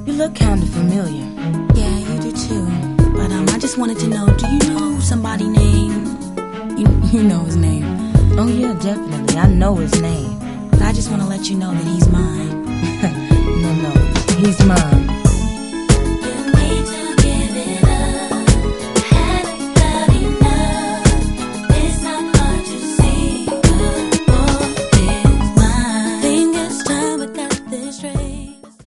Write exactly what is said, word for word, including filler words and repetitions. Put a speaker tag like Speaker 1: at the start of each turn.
Speaker 1: You look kinda familiar.
Speaker 2: Yeah, you do too. But um, I just wanted to know, do you know somebody named... You, you know his name.
Speaker 1: Oh yeah, definitely. I know his name.
Speaker 2: But I just want to let you know that he's mine.
Speaker 1: No, no, he's mine.